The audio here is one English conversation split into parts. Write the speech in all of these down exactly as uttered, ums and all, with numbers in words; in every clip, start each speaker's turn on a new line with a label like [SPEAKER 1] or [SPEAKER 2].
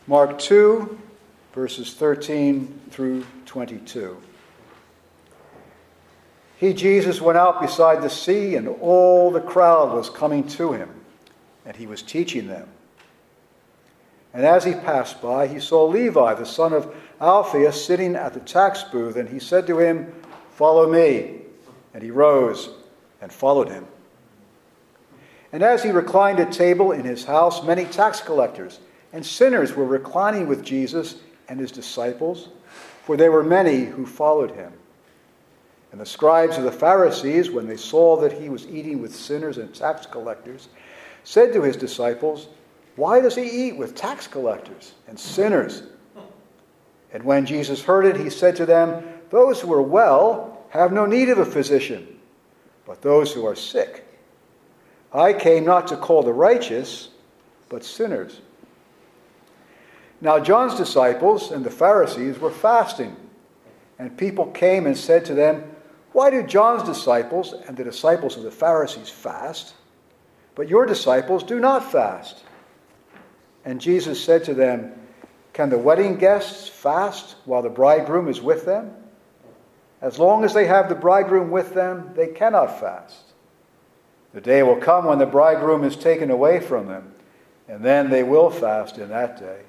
[SPEAKER 1] Mark two, verses thirteen through twenty-two. He, Jesus, went out beside the sea, and all the crowd was coming to him, and he was teaching them. And as he passed by, he saw Levi, the son of Alphaeus, sitting at the tax booth, and he said to him, "Follow me." And he rose and followed him. And as he reclined at table in his house, many tax collectors and sinners were reclining with Jesus and his disciples, for there were many who followed him. And the scribes of the Pharisees, when they saw that he was eating with sinners and tax collectors, said to his disciples, "Why does he eat with tax collectors and sinners?" And when Jesus heard it, he said to them, "Those who are well have no need of a physician, but those who are sick. I came not to call the righteous, but sinners." Now John's disciples and the Pharisees were fasting, and people came and said to them, "Why do John's disciples and the disciples of the Pharisees fast, but your disciples do not fast?" And Jesus said to them, "Can the wedding guests fast while the bridegroom is with them? As long as they have the bridegroom with them, they cannot fast. The day will come when the bridegroom is taken away from them, and then they will fast in that day.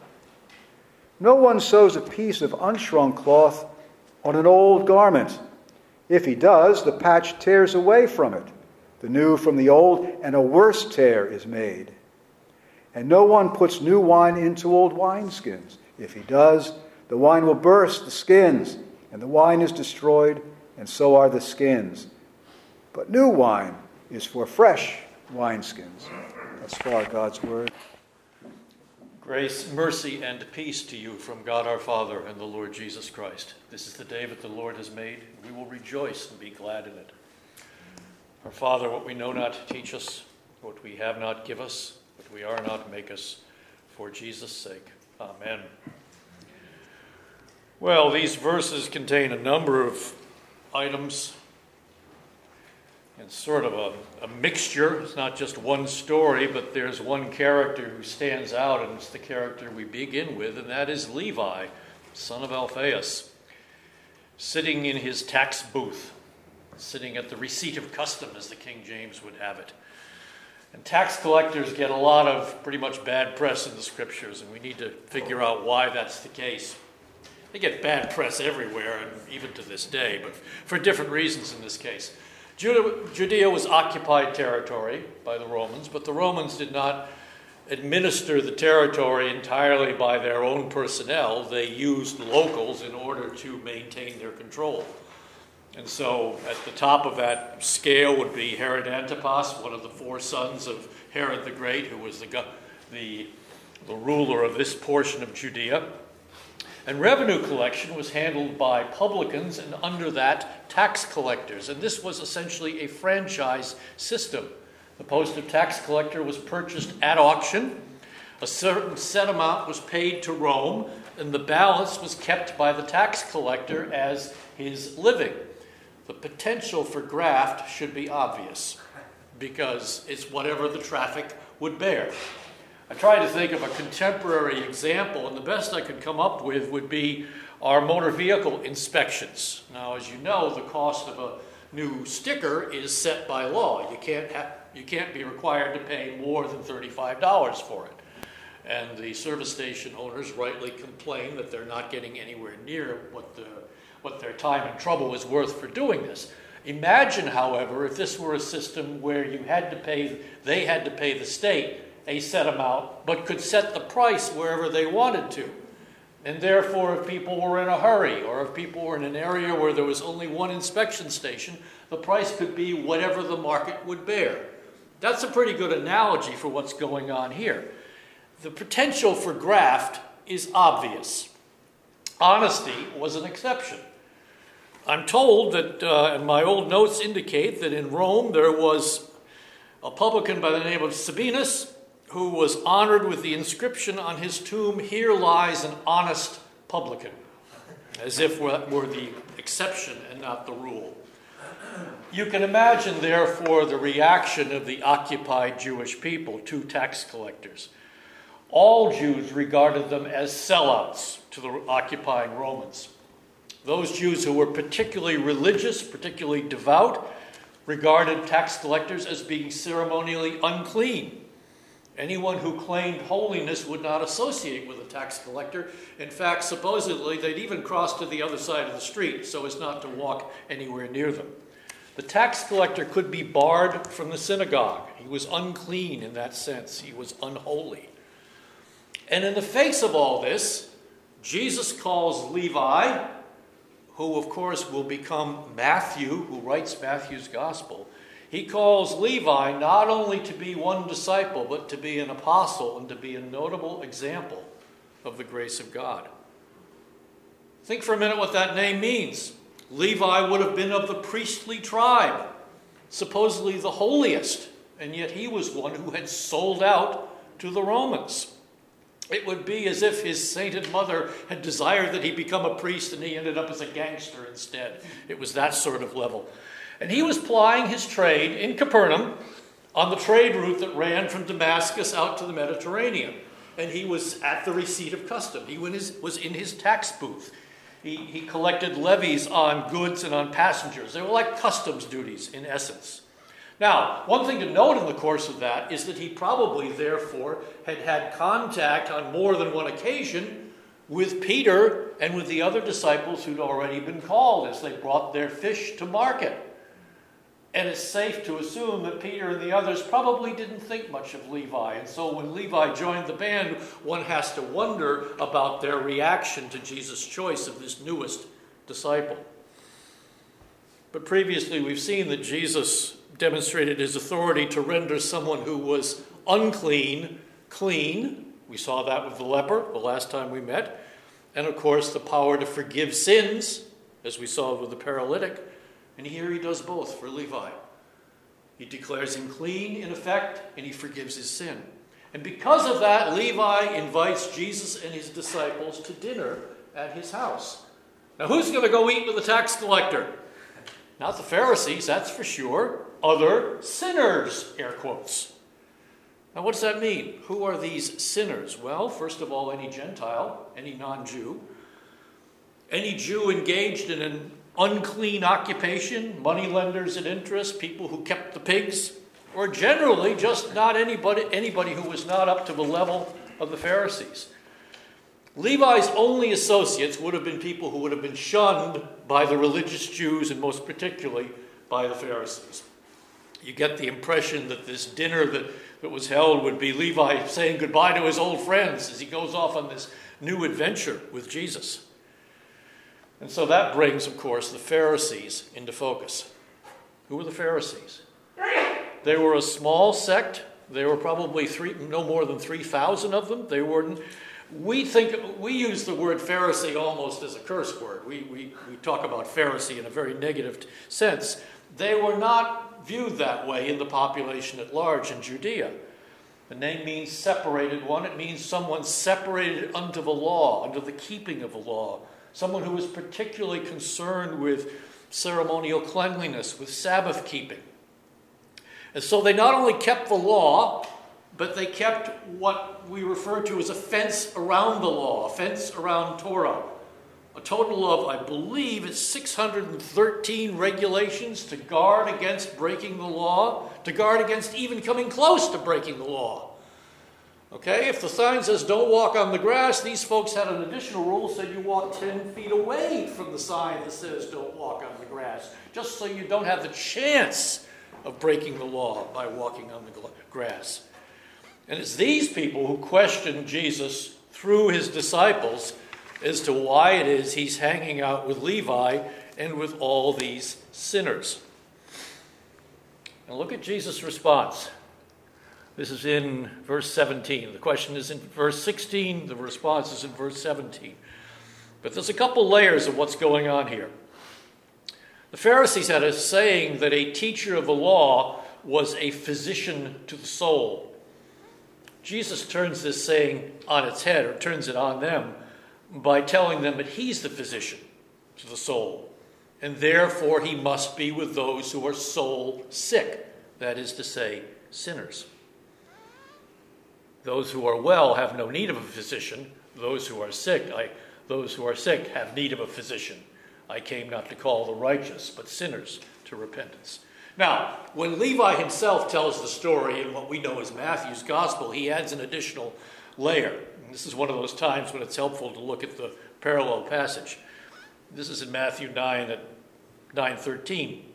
[SPEAKER 1] No one sews a piece of unshrunk cloth on an old garment. If he does, the patch tears away from it, the new from the old, and a worse tear is made. And no one puts new wine into old wineskins. If he does, the wine will burst the skins, and the wine is destroyed, and so are the skins. But new wine is for fresh wineskins." Thus far, God's word.
[SPEAKER 2] Grace, mercy, and peace to you from God our Father and the Lord Jesus Christ. This is the day that the Lord has made. We will rejoice and be glad in it. Our Father, what we know not, teach us. What we have not, give us. What we are not, make us. For Jesus' sake. Amen. Well, these verses contain a number of items. It's sort of a, a mixture. It's not just one story, but there's one character who stands out, and it's the character we begin with, and that is Levi, son of Alphaeus, sitting in his tax booth, sitting at the receipt of custom, as the King James would have it. And tax collectors get a lot of pretty much bad press in the scriptures, and we need to figure out why that's the case. They get bad press everywhere, and even to this day, but for different reasons in this case. Judea was occupied territory by the Romans, but the Romans did not administer the territory entirely by their own personnel. They used locals in order to maintain their control. And so at the top of that scale would be Herod Antipas, one of the four sons of Herod the Great, who was the, the, the ruler of this portion of Judea. And revenue collection was handled by publicans, and under that, tax collectors. And this was essentially a franchise system. The post of tax collector was purchased at auction. A certain set amount was paid to Rome, and the balance was kept by the tax collector as his living. The potential for graft should be obvious, because it's whatever the traffic would bear. I tried to think of a contemporary example, and the best I could come up with would be our motor vehicle inspections. Now, as you know, the cost of a new sticker is set by law. You can't have, you can't be required to pay more than thirty-five dollars for it. And the service station owners rightly complain that they're not getting anywhere near what the what their time and trouble is worth for doing this. Imagine, however, if this were a system where you had to pay, they had to pay the state a set amount, but could set the price wherever they wanted to. And therefore, if people were in a hurry, or if people were in an area where there was only one inspection station, the price could be whatever the market would bear. That's a pretty good analogy for what's going on here. The potential for graft is obvious. Honesty was an exception. I'm told that, uh, and my old notes indicate that in Rome there was a publican by the name of Sabinus, who was honored with the inscription on his tomb, "Here lies an honest publican," as if that were the exception and not the rule. You can imagine, therefore, the reaction of the occupied Jewish people to tax collectors. all Jews regarded them as sellouts to the occupying Romans. Those Jews who were particularly religious, particularly devout, regarded tax collectors as being ceremonially unclean. Anyone who claimed holiness would not associate with a tax collector. In fact, supposedly, they'd even cross to the other side of the street so as not to walk anywhere near them. The tax collector could be barred from the synagogue. He was unclean in that sense. He was unholy. And in the face of all this, Jesus calls Levi, who of course will become Matthew, who writes Matthew's gospel. He calls Levi not only to be one disciple, but to be an apostle and to be a notable example of the grace of God. Think for a minute what that name means. Levi would have been of the priestly tribe, supposedly the holiest, and yet he was one who had sold out to the Romans. It would be as if his sainted mother had desired that he become a priest and he ended up as a gangster instead. It was that sort of level. And he was plying his trade in Capernaum on the trade route that ran from Damascus out to the Mediterranean. And he was at the receipt of custom. He was in his tax booth. He, he collected levies on goods and on passengers. They were like customs duties in essence. Now, one thing to note in the course of that is that he probably, therefore, had had contact on more than one occasion with Peter and with the other disciples who'd already been called as they brought their fish to market. And it's safe to assume that Peter and the others probably didn't think much of Levi. And so when Levi joined the band, one has to wonder about their reaction to Jesus' choice of this newest disciple. But previously we've seen that Jesus demonstrated his authority to render someone who was unclean, clean. We saw that with the leper the last time we met. And of course the power to forgive sins, as we saw with the paralytic. And here he does both for Levi. He declares him clean, in effect, and he forgives his sin. And because of that, Levi invites Jesus and his disciples to dinner at his house. Now, who's going to go eat with the tax collector? Not the Pharisees, that's for sure. Other sinners, air quotes. Now, what does that mean? Who are these sinners? Well, first of all, any Gentile, any non-Jew. Any Jew engaged in an unclean occupation, moneylenders at interest, people who kept the pigs, or generally just not anybody, anybody who was not up to the level of the Pharisees. Levi's only associates would have been people who would have been shunned by the religious Jews and most particularly by the Pharisees. You get the impression that this dinner that, that was held would be Levi saying goodbye to his old friends as he goes off on this new adventure with Jesus. And so that brings, of course, the Pharisees into focus. Who were the Pharisees? They were a small sect. There were probably three, no more than three thousand of them. They were. We think we use the word Pharisee almost as a curse word. We we we talk about Pharisee in a very negative sense. They were not viewed that way in the population at large in Judea. The name means separated one. It means someone separated unto the law, under the keeping of the law. Someone who was particularly concerned with ceremonial cleanliness, with Sabbath keeping. And so they not only kept the law, but they kept what we refer to as a fence around the law, a fence around Torah. A total of, I believe, it's six hundred thirteen regulations to guard against breaking the law, to guard against even coming close to breaking the law. Okay, if the sign says don't walk on the grass, these folks had an additional rule that said you walk ten feet away from the sign that says don't walk on the grass, just so you don't have the chance of breaking the law by walking on the grass. And it's these people who question Jesus through his disciples as to why it is he's hanging out with Levi and with all these sinners. And look at Jesus' response. This is in verse seventeen. The question is in verse sixteen. The response is in verse seventeen. But there's a couple layers of what's going on here. The Pharisees had a saying that a teacher of the law was a physician to the soul. Jesus turns this saying on its head, or turns it on them, by telling them that he's the physician to the soul. And therefore he must be with those who are soul sick. That is to say, sinners. Those who are well have no need of a physician. Those who are sick, I, those who are sick have need of a physician. I came not to call the righteous, but sinners to repentance. Now, when Levi himself tells the story in what we know as Matthew's gospel, he adds an additional layer. And this is one of those times when it's helpful to look at the parallel passage. This is in Matthew nine at nine thirteen.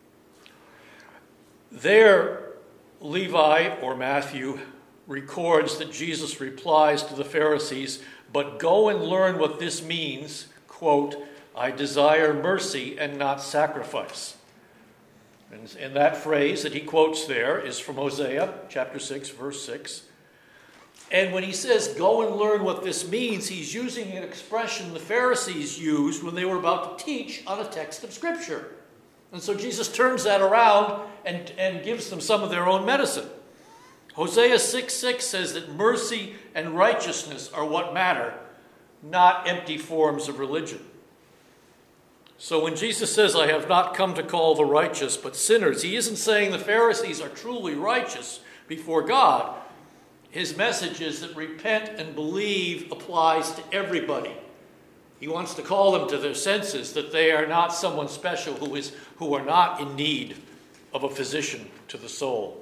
[SPEAKER 2] There, Levi, or Matthew, records that Jesus replies to the Pharisees, "But go and learn what this means, quote, I desire mercy and not sacrifice." And, and that phrase that he quotes there is from Hosea chapter six, verse six. And when he says, go and learn what this means, he's using an expression the Pharisees used when they were about to teach on a text of Scripture. And so Jesus turns that around and, and gives them some of their own medicine. Hosea six six says that mercy and righteousness are what matter, not empty forms of religion. So when Jesus says, I have not come to call the righteous, but sinners, he isn't saying the Pharisees are truly righteous before God. His message is that repent and believe applies to everybody. He wants to call them to their senses, that they are not someone special who is who are not in need of a physician to the soul.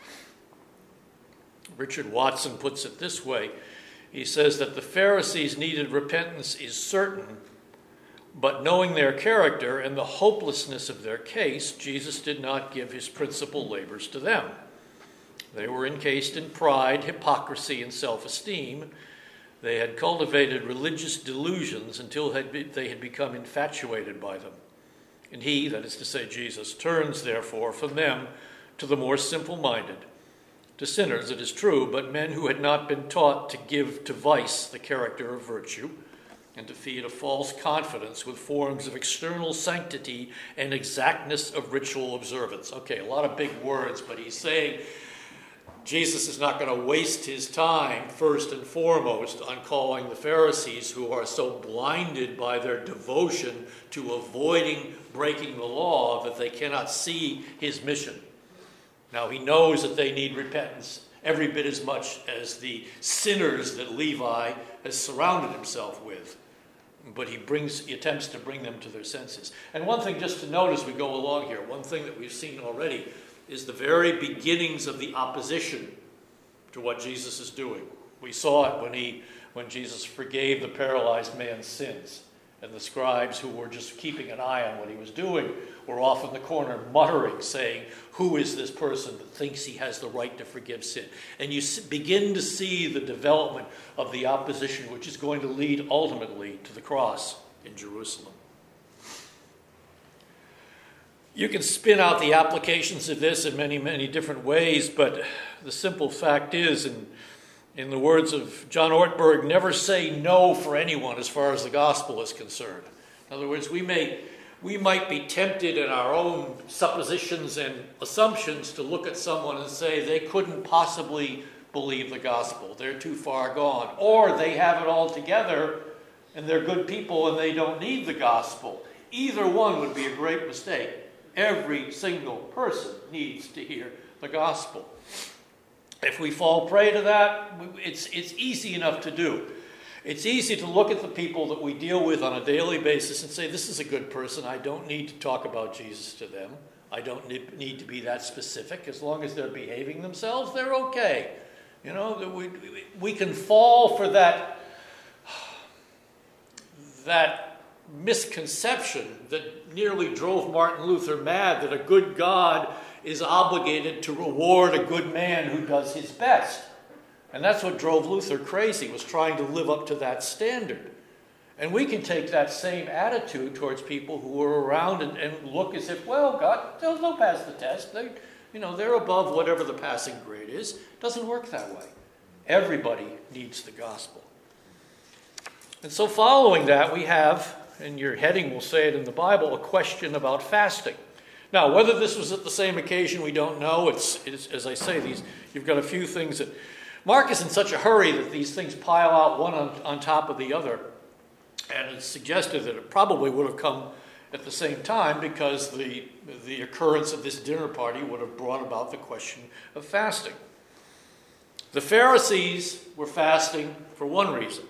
[SPEAKER 2] Richard Watson puts it this way. He says that the Pharisees' needed repentance is certain, but knowing their character and the hopelessness of their case, Jesus did not give his principal labors to them. They were encased in pride, hypocrisy, and self-esteem. They had cultivated religious delusions until they had become infatuated by them. And he, that is to say Jesus, turns therefore from them to the more simple-minded, to sinners, it is true, but men who had not been taught to give to vice the character of virtue, and to feed a false confidence with forms of external sanctity and exactness of ritual observance. Okay, a lot of big words, but he's saying Jesus is not going to waste his time, first and foremost, on calling the Pharisees, who are so blinded by their devotion to avoiding breaking the law that they cannot see his mission. Now, he knows that they need repentance every bit as much as the sinners that Levi has surrounded himself with. But he brings, he attempts to bring them to their senses. And one thing just to note as we go along here, one thing that we've seen already is the very beginnings of the opposition to what Jesus is doing. We saw it when he, when Jesus forgave the paralyzed man's sins. And the scribes who were just keeping an eye on what he was doing were off in the corner muttering, saying, who is this person that thinks he has the right to forgive sin? And you begin to see the development of the opposition, which is going to lead ultimately to the cross in Jerusalem. You can spin out the applications of this in many, many different ways, but the simple fact is, and in the words of John Ortberg, never say no for anyone as far as the gospel is concerned. In other words, we may we might be tempted in our own suppositions and assumptions to look at someone and say they couldn't possibly believe the gospel. They're too far gone. Or they have it all together and they're good people and they don't need the gospel. Either one would be a great mistake. Every single person needs to hear the gospel. If we fall prey to that, it's, it's easy enough to do. It's easy to look at the people that we deal with on a daily basis and say, this is a good person. I don't need to talk about Jesus to them. I don't need to be that specific. As long as they're behaving themselves, they're okay. You know, we, we can fall for that, that misconception that nearly drove Martin Luther mad, that a good God is obligated to reward a good man who does his best. And that's what drove Luther crazy, was trying to live up to that standard. And we can take that same attitude towards people who are around and, and look as if, well, God, they'll, they'll pass the test. They, you know, they're above whatever the passing grade is. It doesn't work that way. Everybody needs the gospel. And so following that, we have, and your heading will say it in the Bible, a question about fasting. Now, whether this was at the same occasion, we don't know. It's, it's as I say, these you've got a few things that Mark is in such a hurry that these things pile out one on, on top of the other. And it's suggested that it probably would have come at the same time because the, the occurrence of this dinner party would have brought about the question of fasting. The Pharisees were fasting for one reason.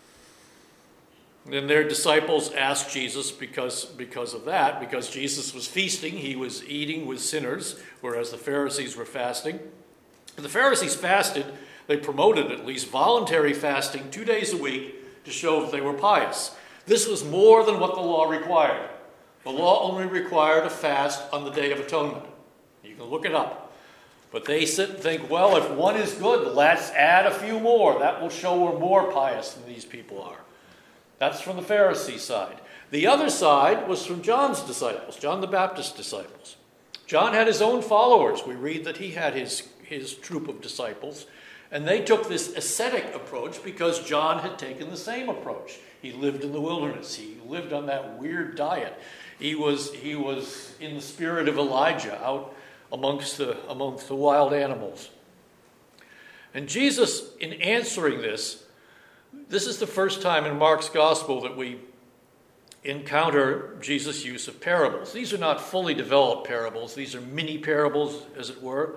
[SPEAKER 2] Then their disciples asked Jesus because, because of that, because Jesus was feasting, he was eating with sinners, whereas the Pharisees were fasting. The Pharisees fasted, they promoted at least voluntary fasting two days a week to show that they were pious. This was more than what the law required. The law only required a fast on the Day of Atonement. You can look it up. But they sit and think, well, if one is good, let's add a few more. That will show we're more pious than these people are. That's from the Pharisee side. The other side was from John's disciples, John the Baptist's disciples. John had his own followers. We read that he had his, his troop of disciples. And they took this ascetic approach because John had taken the same approach. He lived in the wilderness. He lived on that weird diet. He was, he was in the spirit of Elijah out amongst the, amongst the wild animals. And Jesus, in answering this, this is the first time in Mark's gospel that we encounter Jesus' use of parables. These are not fully developed parables. These are mini parables, as it were.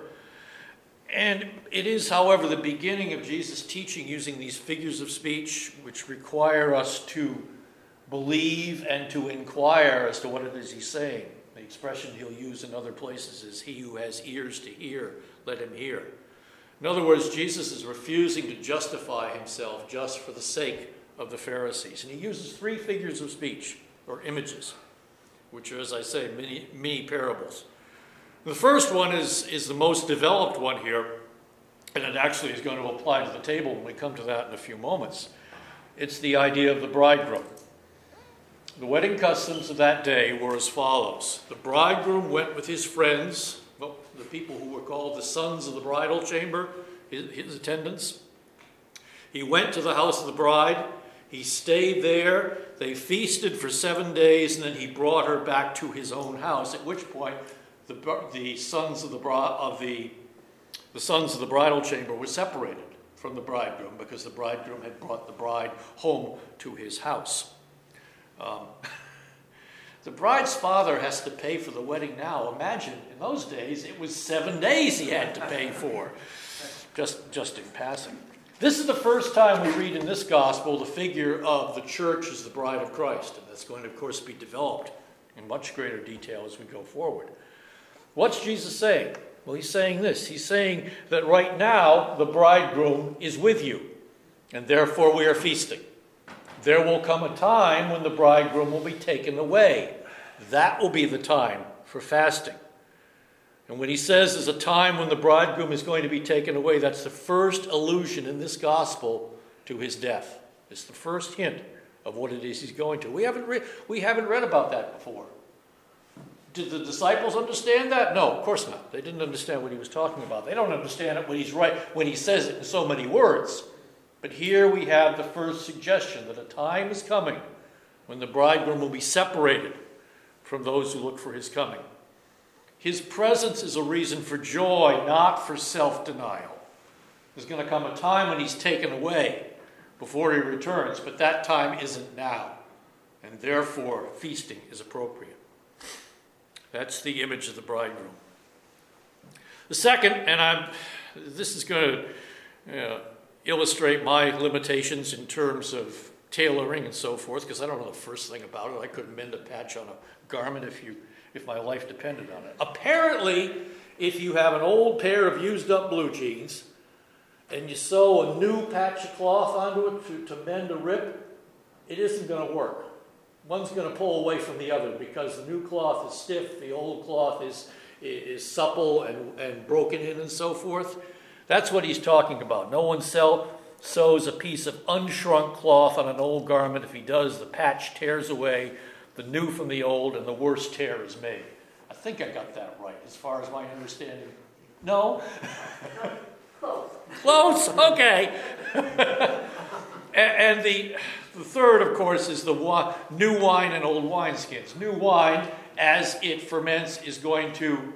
[SPEAKER 2] And it is, however, the beginning of Jesus' teaching using these figures of speech, which require us to believe and to inquire as to what it is he's saying. The expression he'll use in other places is, he who has ears to hear, let him hear. In other words, Jesus is refusing to justify himself just for the sake of the Pharisees. And he uses three figures of speech, or images, which are, as I say, mini, mini parables. The first one is, is the most developed one here, and it actually is going to apply to the table when we come to that in a few moments. It's the idea of the bridegroom. The wedding customs of that day were as follows. The bridegroom went with his friends, well, the people who were called the sons of the bridal chamber, his, his attendants. He went to the house of the bride. He stayed there. They feasted for seven days, and then he brought her back to his own house, at which point the, the, sons, of the, of the, the sons of the bridal chamber were separated from the bridegroom because the bridegroom had brought the bride home to his house. Um, the bride's father has to pay for the wedding now. Imagine, in those days, it was seven days he had to pay for, just, just in passing. This is the first time we read in this gospel the figure of the church as the bride of Christ, and that's going to, of course, be developed in much greater detail as we go forward. What's Jesus saying? Well, he's saying this. He's saying that right now the bridegroom is with you, and therefore we are feasting. There will come a time when the bridegroom will be taken away. That will be the time for fasting. And when he says there's a time when the bridegroom is going to be taken away, that's the first allusion in this gospel to his death. It's the first hint of what it is he's going to. We haven't, re- we haven't read about that before. Did the disciples understand that? No, of course not. They didn't understand what he was talking about. They don't understand it when he's right, when he says it in so many words. But here we have the first suggestion that a time is coming when the bridegroom will be separated from those who look for his coming. His presence is a reason for joy, not for self-denial. There's going to come a time when he's taken away before he returns, but that time isn't now. And therefore, feasting is appropriate. That's the image of the bridegroom. The second, and I'm, this is going to uh, illustrate my limitations in terms of tailoring and so forth, because I don't know the first thing about it. I couldn't mend a patch on a garment if you if my life depended on it. Apparently, if you have an old pair of used up blue jeans and you sew a new patch of cloth onto it to, to mend a rip, it isn't going to work. One's going to pull away from the other because the new cloth is stiff, the old cloth is, is supple and, and broken in and so forth. That's what he's talking about. No one sell, sews a piece of unshrunk cloth on an old garment. If he does, the patch tears away, the new from the old, and the worst tear is made. I think I got that right as far as my understanding. No?
[SPEAKER 3] Close.
[SPEAKER 2] Close? Okay. and and the, the third, of course, is the wi- new wine and old wineskins. New wine, as it ferments, is going to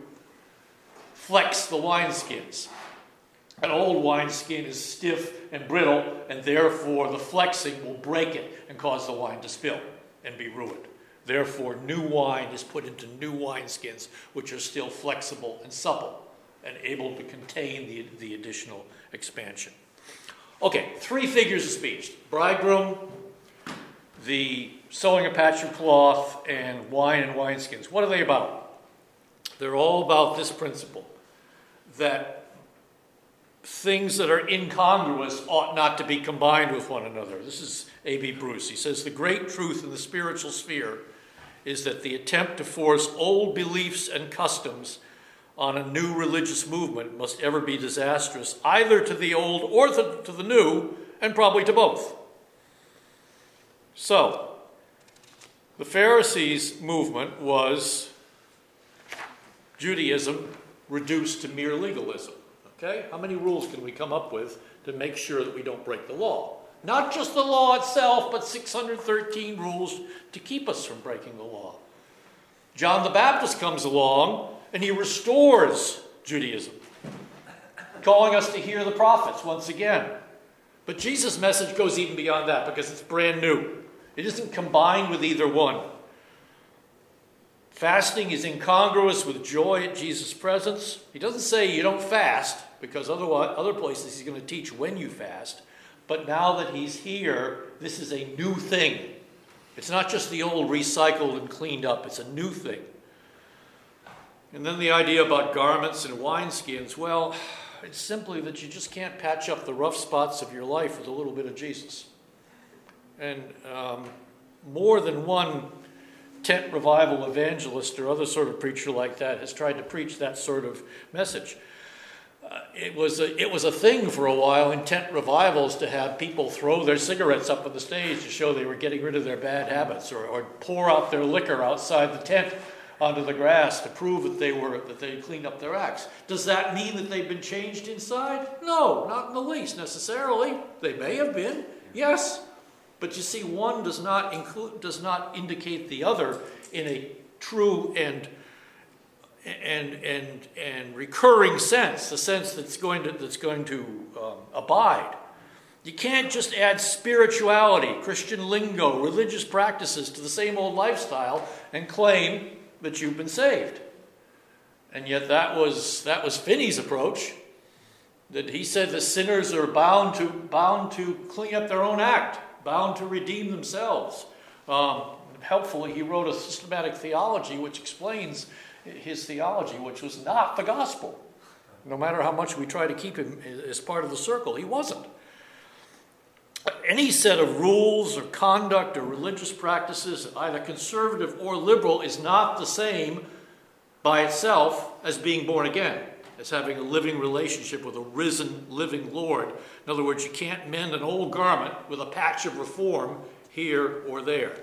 [SPEAKER 2] flex the wineskins. An old wineskin is stiff and brittle, and therefore the flexing will break it and cause the wine to spill and be ruined. Therefore, new wine is put into new wineskins, which are still flexible and supple and able to contain the, the additional expansion. Okay, three figures of speech. Bridegroom, the sewing a patch of cloth, and wine and wineskins. What are they about? They're all about this principle, that things that are incongruous ought not to be combined with one another. This is A B Bruce. He says, the great truth in the spiritual sphere is that the attempt to force old beliefs and customs on a new religious movement must ever be disastrous, either to the old or to the new, and probably to both. So, the Pharisees' movement was Judaism reduced to mere legalism. Okay? How many rules can we come up with to make sure that we don't break the law? Not just the law itself, but six hundred thirteen rules to keep us from breaking the law. John the Baptist comes along and he restores Judaism, calling us to hear the prophets once again. But Jesus' message goes even beyond that because it's brand new. It isn't combined with either one. Fasting is incongruous with joy at Jesus' presence. He doesn't say you don't fast, because otherwise, other places he's going to teach when you fast. But now that he's here, this is a new thing. It's not just the old recycled and cleaned up. It's a new thing. And then the idea about garments and wineskins, well, it's simply that you just can't patch up the rough spots of your life with a little bit of Jesus. And um, more than one tent revival evangelist or other sort of preacher like that has tried to preach that sort of message. Uh, it was a, it was a thing for a while in tent revivals to have people throw their cigarettes up on the stage to show they were getting rid of their bad habits, or, or pour out their liquor outside the tent onto the grass to prove that they were that they cleaned up their acts. Does that mean that they've been changed inside? No, not in the least necessarily. They may have been, yes, but you see, one does not include does not indicate the other in a true and and and and recurring sense, the sense that's going to that's going to um, abide. You can't just add spirituality, Christian lingo, religious practices to the same old lifestyle and claim that you've been saved. And yet that was that was Finney's approach. That he said the sinners are bound to bound to clean up their own act, bound to redeem themselves. Um, helpfully, he wrote a systematic theology which explains his theology, which was not the gospel. No matter how much we try to keep him as part of the circle, he wasn't. Any set of rules or conduct or religious practices, either conservative or liberal, is not the same by itself as being born again, as having a living relationship with a risen, living Lord. In other words, you can't mend an old garment with a patch of reform here or there.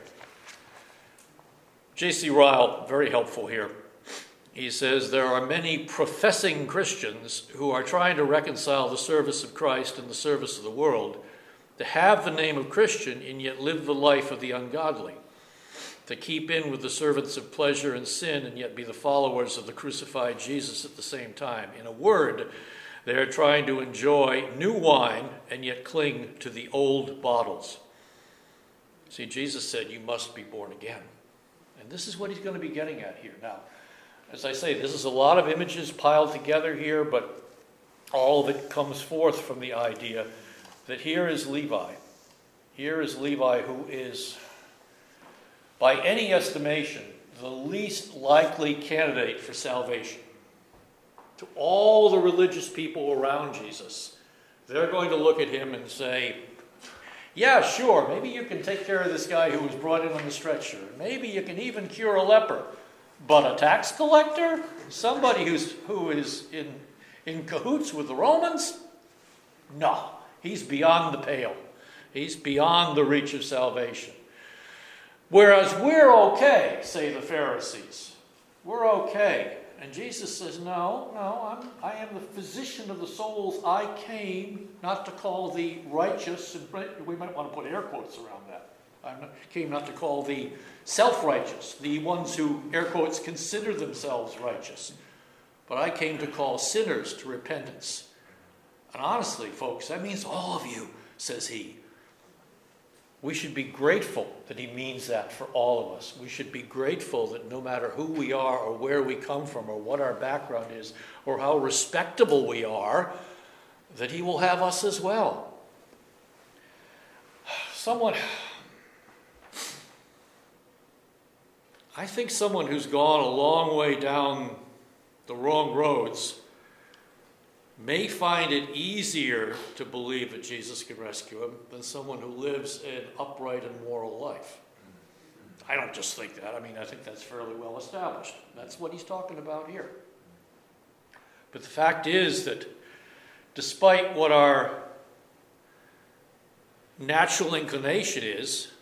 [SPEAKER 2] J C Ryle, very helpful here. He says, there are many professing Christians who are trying to reconcile the service of Christ and the service of the world, to have the name of Christian and yet live the life of the ungodly, to keep in with the servants of pleasure and sin and yet be the followers of the crucified Jesus at the same time. In a word, they are trying to enjoy new wine and yet cling to the old bottles. See, Jesus said, you must be born again. And this is what he's going to be getting at here. Now, as I say, this is a lot of images piled together here, but all of it comes forth from the idea that here is Levi. Here is Levi, who is, by any estimation, the least likely candidate for salvation. To all the religious people around Jesus, they're going to look at him and say, yeah, sure, maybe you can take care of this guy who was brought in on the stretcher. Maybe you can even cure a leper. But a tax collector? Somebody who's who is in, in cahoots with the Romans? No, he's beyond the pale. He's beyond the reach of salvation. Whereas we're okay, say the Pharisees. We're okay. And Jesus says, no, no, I'm, I am the physician of the souls. I came not to call thee righteous. And we might want to put air quotes around that. I came not to call the self-righteous, the ones who, air quotes, consider themselves righteous. But I came to call sinners to repentance. And honestly, folks, that means all of you, says he. We should be grateful that he means that for all of us. We should be grateful that no matter who we are or where we come from or what our background is or how respectable we are, that he will have us as well. Someone, I think someone who's gone a long way down the wrong roads may find it easier to believe that Jesus can rescue him than someone who lives an upright and moral life. I don't just think that. I mean, I think that's fairly well established. That's what he's talking about here. But the fact is that despite what our natural inclination is,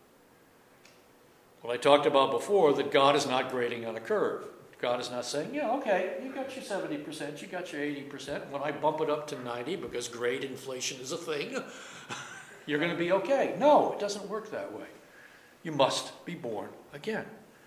[SPEAKER 2] what I talked about before, that God is not grading on a curve. God is not saying, yeah, okay, you got your seventy percent, you got your eighty percent. When I bump it up to ninety, because grade inflation is a thing, you're going to be okay. No, it doesn't work that way. You must be born again.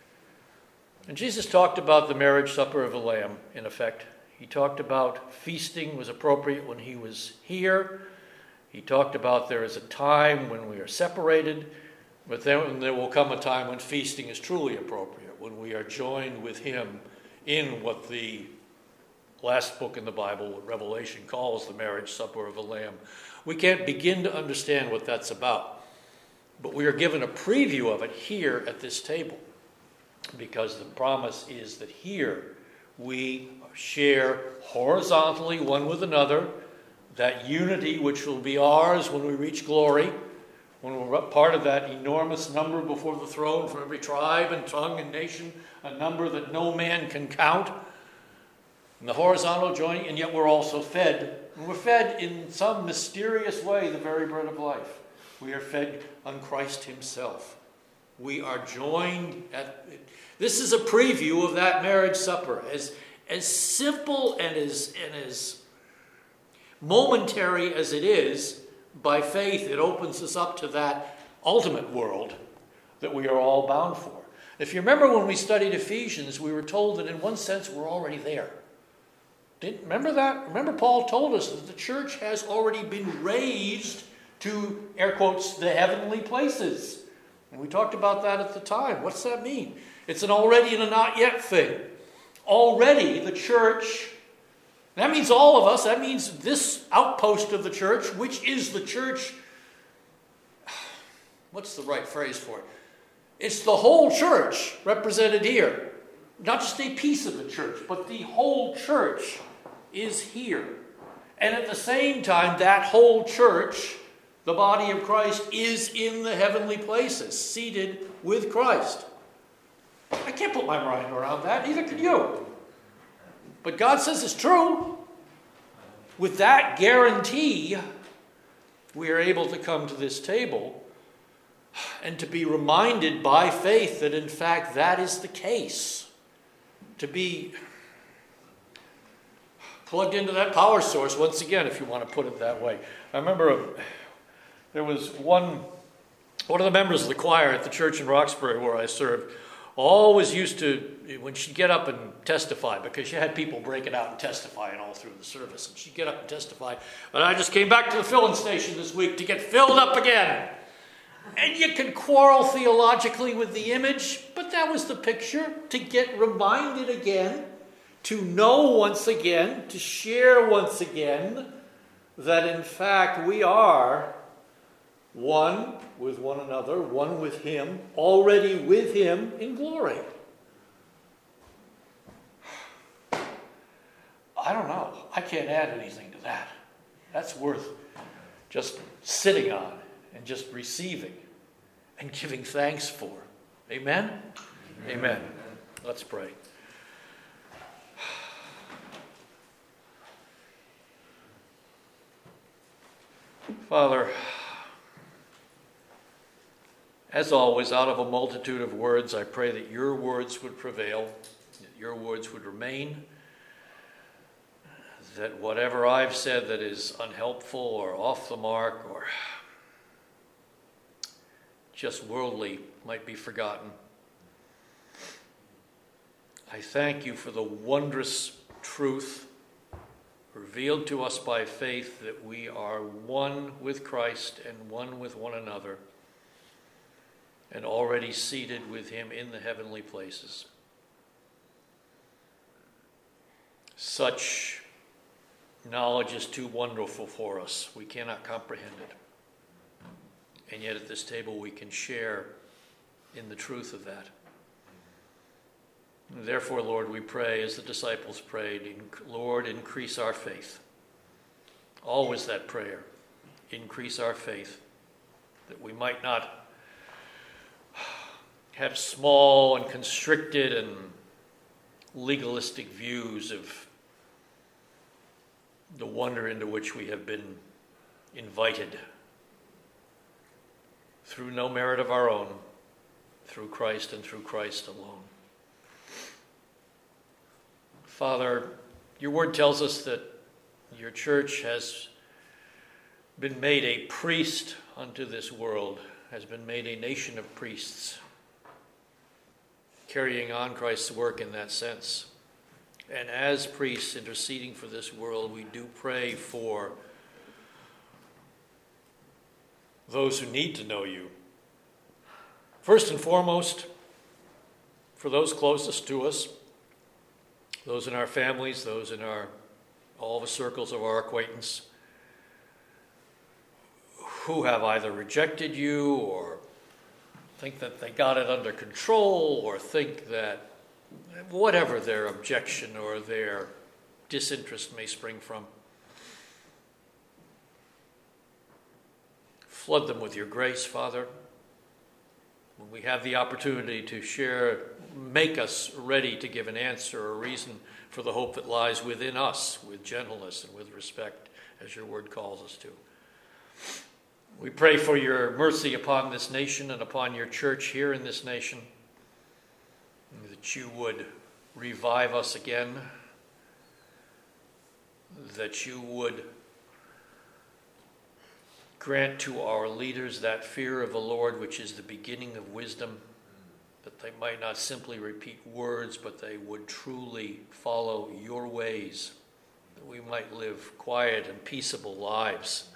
[SPEAKER 2] And Jesus talked about the marriage supper of the Lamb, in effect. He talked about feasting was appropriate when he was here. He talked about there is a time when we are separated, but then there will come a time when feasting is truly appropriate, when we are joined with him in what the last book in the Bible, what Revelation calls the marriage supper of the Lamb. We can't begin to understand what that's about, but we are given a preview of it here at this table, because the promise is that here we share horizontally one with another, that unity which will be ours when we reach glory, when we're part of that enormous number before the throne from every tribe and tongue and nation, a number that no man can count, and the horizontal joining, and yet we're also fed. And we're fed in some mysterious way the very bread of life. We are fed on Christ himself. We are joined at... This is a preview of that marriage supper. As, as simple and as, and as momentary as it is, by faith, it opens us up to that ultimate world that we are all bound for. If you remember when we studied Ephesians, we were told that in one sense we're already there. Didn't remember that? Remember Paul told us that the church has already been raised to, air quotes, the heavenly places. And we talked about that at the time. What's that mean? It's an already and a not yet thing. Already the church... That means all of us. That means this outpost of the church, which is the church. What's the right phrase for it? It's the whole church represented here. Not just a piece of the church, but the whole church is here. And at the same time, that whole church, the body of Christ, is in the heavenly places, seated with Christ. I can't put my mind around that. Neither can you. But God says it's true. With that guarantee, we are able to come to this table and to be reminded by faith that in fact that is the case. To be plugged into that power source once again, if you want to put it that way. I remember a, there was one, one of the members of the choir at the church in Roxbury where I served, always used to, when she'd get up and testify, because she had people breaking out and testifying all through the service, and she'd get up and testify, but I just came back to the filling station this week to get filled up again. And you can quarrel theologically with the image, but that was the picture, to get reminded again, to know once again, to share once again, that in fact we are one with one another, one with him, already with him in glory. I don't know. I can't add anything to that. That's worth just sitting on and just receiving and giving thanks for. Amen? Amen. Amen. Let's pray. Father, as always, out of a multitude of words, I pray that your words would prevail, that your words would remain, that whatever I've said that is unhelpful or off the mark or just worldly might be forgotten. I thank you for the wondrous truth revealed to us by faith that we are one with Christ and one with one another, and already seated with him in the heavenly places. Such knowledge is too wonderful for us. We cannot comprehend it. And yet at this table we can share in the truth of that. And therefore, Lord, we pray as the disciples prayed, Lord, increase our faith. Always that prayer, increase our faith, that we might not have small and constricted and legalistic views of the wonder into which we have been invited through no merit of our own, through Christ and through Christ alone. Father, your word tells us that your church has been made a priest unto this world, has been made a nation of priests, carrying on Christ's work in that sense. And as priests interceding for this world, we do pray for those who need to know you. First and foremost, for those closest to us, those in our families, those in our all the circles of our acquaintance, who have either rejected you or think that they got it under control or think that whatever their objection or their disinterest may spring from, flood them with your grace, Father. When we have the opportunity to share, make us ready to give an answer or reason for the hope that lies within us, with gentleness and with respect, as your word calls us to. We pray for your mercy upon this nation and upon your church here in this nation, that you would revive us again, that you would grant to our leaders that fear of the Lord which is the beginning of wisdom, that they might not simply repeat words, but they would truly follow your ways, that we might live quiet and peaceable lives.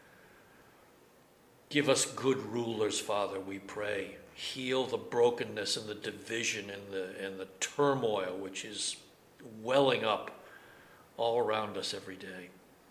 [SPEAKER 2] Give us good rulers, Father, we pray. Heal the brokenness and the division and the, and the turmoil which is welling up all around us every day.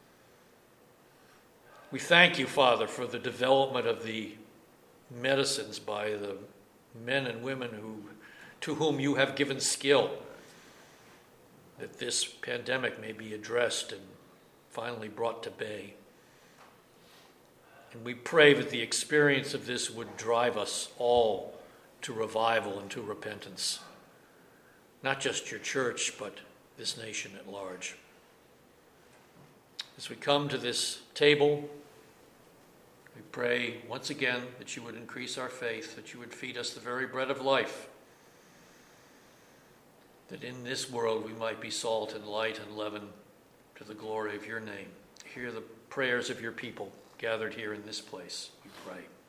[SPEAKER 2] We thank you, Father, for the development of the medicines by the men and women who, to whom you have given skill, that this pandemic may be addressed and finally brought to bay. And we pray that the experience of this would drive us all to revival and to repentance. Not just your church, but this nation at large. As we come to this table, we pray once again that you would increase our faith, that you would feed us the very bread of life, that in this world we might be salt and light and leaven to the glory of your name. Hear the prayers of your people gathered here in this place, we pray.